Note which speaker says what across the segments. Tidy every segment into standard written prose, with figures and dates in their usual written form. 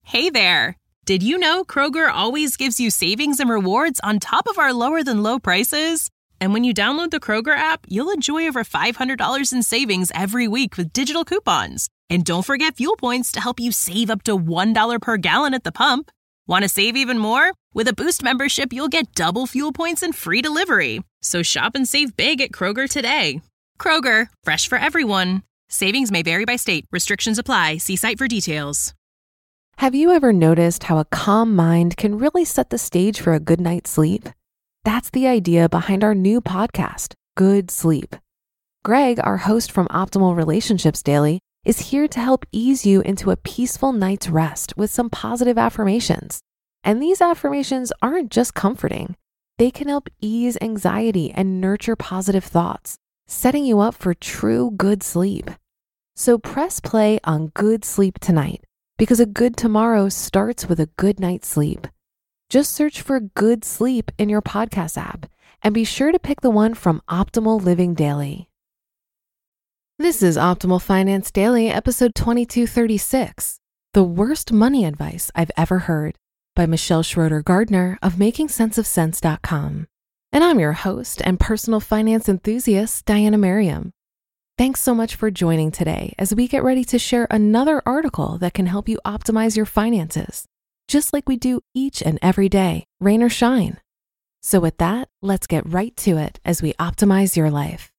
Speaker 1: Hey there! Did you know Kroger always gives you savings and rewards on top of our lower-than-low prices? And when you download the Kroger app, you'll enjoy over $500 in savings every week with digital coupons. And don't forget fuel points to help you save up to $1 per gallon at the pump. Want to save even more? With a Boost membership, you'll get double fuel points and free delivery. So shop and save big at Kroger today. Kroger, fresh for everyone. Savings may vary by state. Restrictions apply. See site for details.
Speaker 2: Have you ever noticed how a calm mind can really set the stage for a good night's sleep? That's the idea behind our new podcast, Good Sleep. Greg, our host from Optimal Relationships Daily, is here to help ease you into a peaceful night's rest with some positive affirmations. And these affirmations aren't just comforting. They can help ease anxiety and nurture positive thoughts, setting you up for true good sleep. So press play on Good Sleep tonight, because a good tomorrow starts with a good night's sleep. Just search for Good Sleep in your podcast app and be sure to pick the one from Optimal Living Daily. This is Optimal Finance Daily, episode 2236, The Worst Money Advice I've Ever Heard, by Michelle Schroeder Gardner of MakingSenseOfCents.com. And I'm your host and personal finance enthusiast, Diana Merriam. Thanks so much for joining today as we get ready to share another article that can help you optimize your finances, just like we do each and every day, rain or shine. So with that, let's get right to it as we optimize your life.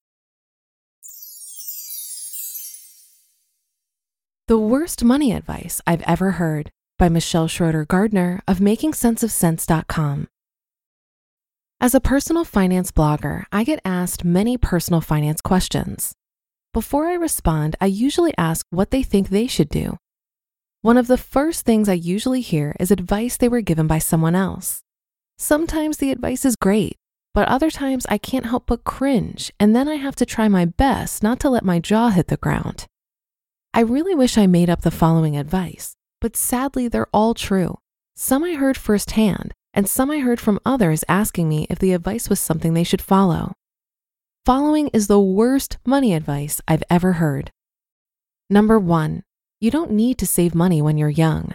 Speaker 2: The Worst Money Advice I've Ever Heard, by Michelle Schroeder Gardner of MakingSenseOfCents.com. As a personal finance blogger, I get asked many personal finance questions. Before I respond, I usually ask what they think they should do. One of the first things I usually hear is advice they were given by someone else. Sometimes the advice is great, but other times I can't help but cringe, and then I have to try my best not to let my jaw hit the ground. I really wish I made up the following advice, but sadly they're all true. Some I heard firsthand, and some I heard from others asking me if the advice was something they should follow. Following is the worst money advice I've ever heard. Number 1, you don't need to save money when you're young.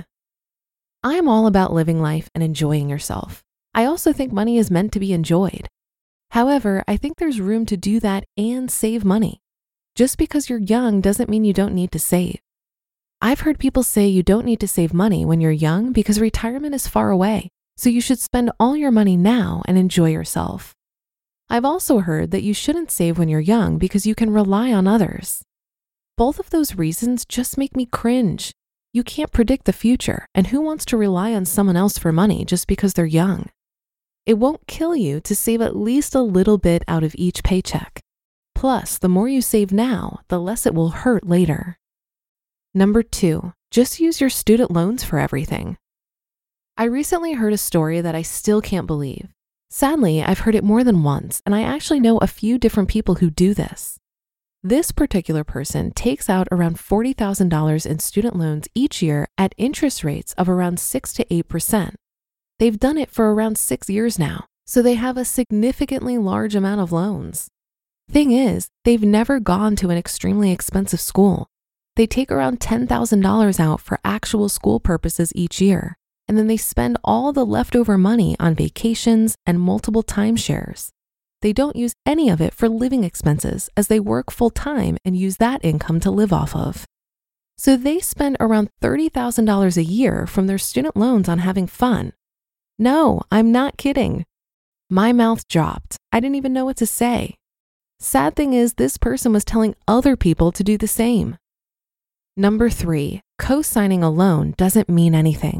Speaker 2: I am all about living life and enjoying yourself. I also think money is meant to be enjoyed. However, I think there's room to do that and save money. Just because you're young doesn't mean you don't need to save. I've heard people say you don't need to save money when you're young because retirement is far away, so you should spend all your money now and enjoy yourself. I've also heard that you shouldn't save when you're young because you can rely on others. Both of those reasons just make me cringe. You can't predict the future, and who wants to rely on someone else for money just because they're young? It won't kill you to save at least a little bit out of each paycheck. Plus, the more you save now, the less it will hurt later. Number 2, just use your student loans for everything. I recently heard a story that I still can't believe. Sadly, I've heard it more than once, and I actually know a few different people who do this. This particular person takes out around $40,000 in student loans each year at interest rates of around 6 to 8%. They've done it for around 6 years now, so they have a significantly large amount of loans. Thing is, they've never gone to an extremely expensive school. They take around $10,000 out for actual school purposes each year, and then they spend all the leftover money on vacations and multiple timeshares. They don't use any of it for living expenses as they work full-time and use that income to live off of. So they spend around $30,000 a year from their student loans on having fun. No, I'm not kidding. My mouth dropped. I didn't even know what to say. Sad thing is, this person was telling other people to do the same. Number 3, co-signing a loan doesn't mean anything.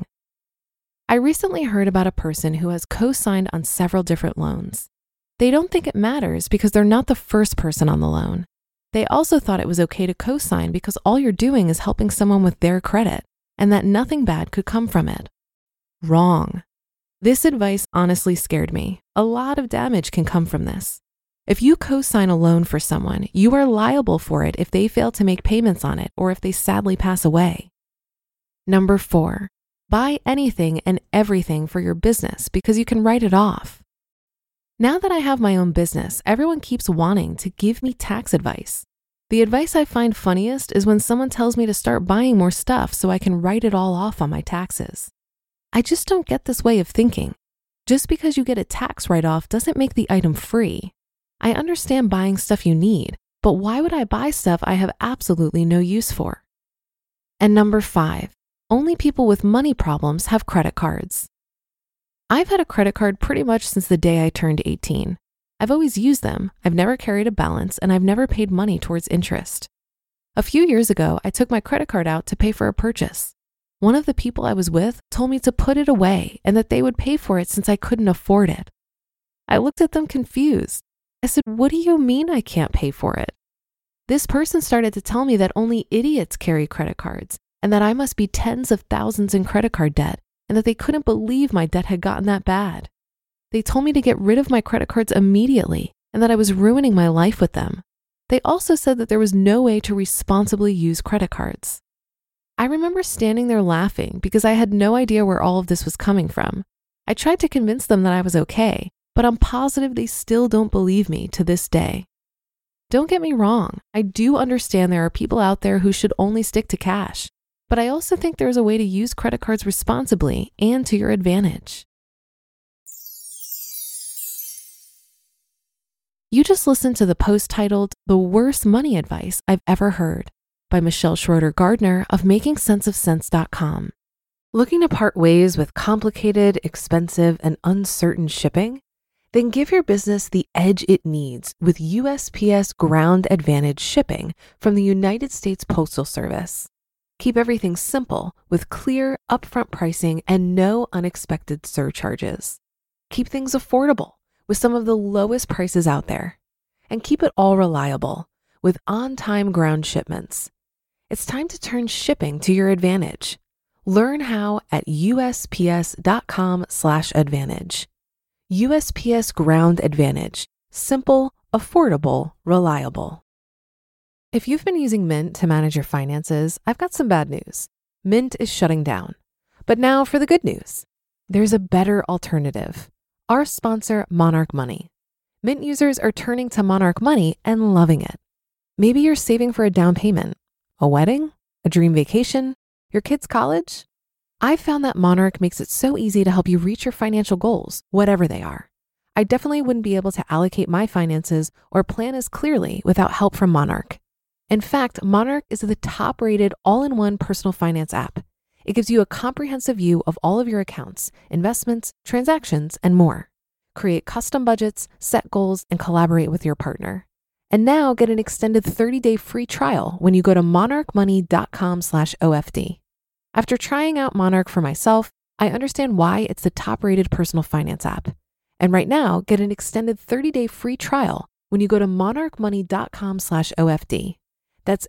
Speaker 2: I recently heard about a person who has co-signed on several different loans. They don't think it matters because they're not the first person on the loan. They also thought it was okay to co-sign because all you're doing is helping someone with their credit and that nothing bad could come from it. Wrong. This advice honestly scared me. A lot of damage can come from this. If you co-sign a loan for someone, you are liable for it if they fail to make payments on it or if they sadly pass away. Number 4, buy anything and everything for your business because you can write it off. Now that I have my own business, everyone keeps wanting to give me tax advice. The advice I find funniest is when someone tells me to start buying more stuff so I can write it all off on my taxes. I just don't get this way of thinking. Just because you get a tax write-off doesn't make the item free. I understand buying stuff you need, but why would I buy stuff I have absolutely no use for? And number 5, only people with money problems have credit cards. I've had a credit card pretty much since the day I turned 18. I've always used them, I've never carried a balance, and I've never paid money towards interest. A few years ago, I took my credit card out to pay for a purchase. One of the people I was with told me to put it away and that they would pay for it since I couldn't afford it. I looked at them confused. I said, "What do you mean I can't pay for it?" This person started to tell me that only idiots carry credit cards and that I must be tens of thousands in credit card debt and that they couldn't believe my debt had gotten that bad. They told me to get rid of my credit cards immediately and that I was ruining my life with them. They also said that there was no way to responsibly use credit cards. I remember standing there laughing because I had no idea where all of this was coming from. I tried to convince them that I was okay, but I'm positive they still don't believe me to this day. Don't get me wrong, I do understand there are people out there who should only stick to cash, but I also think there's a way to use credit cards responsibly and to your advantage. You just listened to the post titled "The Worst Money Advice I've Ever Heard" by Michelle Schroeder Gardner of MakingSenseOfSense.com. Looking to part ways with complicated, expensive, and uncertain shipping? Then give your business the edge it needs with USPS Ground Advantage shipping from the United States Postal Service. Keep everything simple with clear, upfront pricing and no unexpected surcharges. Keep things affordable with some of the lowest prices out there. And keep it all reliable with on-time ground shipments. It's time to turn shipping to your advantage. Learn how at USPS.com/advantage. USPS Ground Advantage. Simple, affordable, reliable. If you've been using Mint to manage your finances, I've got some bad news. Mint is shutting down. But now for the good news. There's a better alternative. Our sponsor, Monarch Money. Mint users are turning to Monarch Money and loving it. Maybe you're saving for a down payment, a wedding, a dream vacation, your kid's college. I've found that Monarch makes it so easy to help you reach your financial goals, whatever they are. I definitely wouldn't be able to allocate my finances or plan as clearly without help from Monarch. In fact, Monarch is the top-rated all-in-one personal finance app. It gives you a comprehensive view of all of your accounts, investments, transactions, and more. Create custom budgets, set goals, and collaborate with your partner. And now get an extended 30-day free trial when you go to monarchmoney.com/OFD. After trying out Monarch for myself, I understand why it's the top-rated personal finance app. And right now, get an extended 30-day free trial when you go to monarchmoney.com/OFD. That's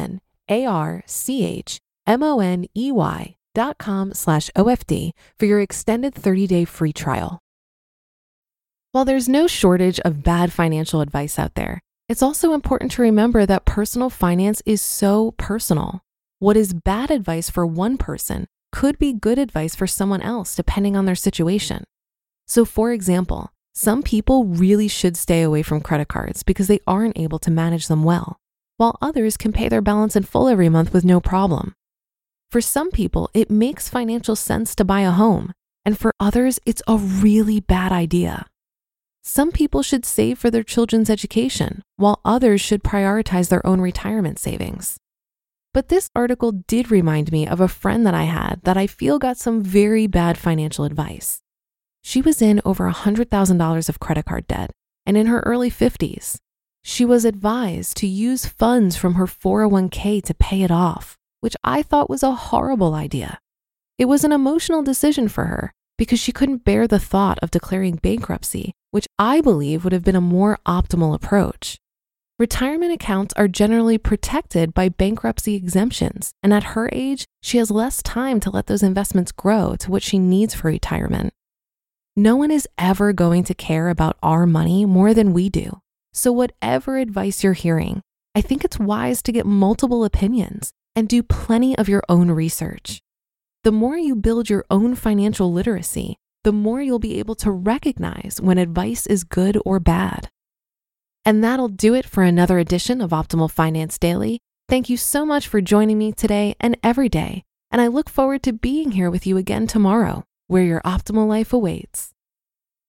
Speaker 2: monarchmoney.com/OFD for your extended 30-day free trial. While there's no shortage of bad financial advice out there, it's also important to remember that personal finance is so personal. What is bad advice for one person could be good advice for someone else depending on their situation. So for example, some people really should stay away from credit cards because they aren't able to manage them well, while others can pay their balance in full every month with no problem. For some people, it makes financial sense to buy a home, and for others, it's a really bad idea. Some people should save for their children's education, while others should prioritize their own retirement savings. But this article did remind me of a friend that I had that I feel got some very bad financial advice. She was in over $100,000 of credit card debt and in her early 50s. She was advised to use funds from her 401k to pay it off, which I thought was a horrible idea. It was an emotional decision for her because she couldn't bear the thought of declaring bankruptcy, which I believe would have been a more optimal approach. Retirement accounts are generally protected by bankruptcy exemptions, and at her age, she has less time to let those investments grow to what she needs for retirement. No one is ever going to care about our money more than we do. So whatever advice you're hearing, I think it's wise to get multiple opinions and do plenty of your own research. The more you build your own financial literacy, the more you'll be able to recognize when advice is good or bad. And that'll do it for another edition of Optimal Finance Daily. Thank you so much for joining me today and every day. And I look forward to being here with you again tomorrow, where your optimal life awaits.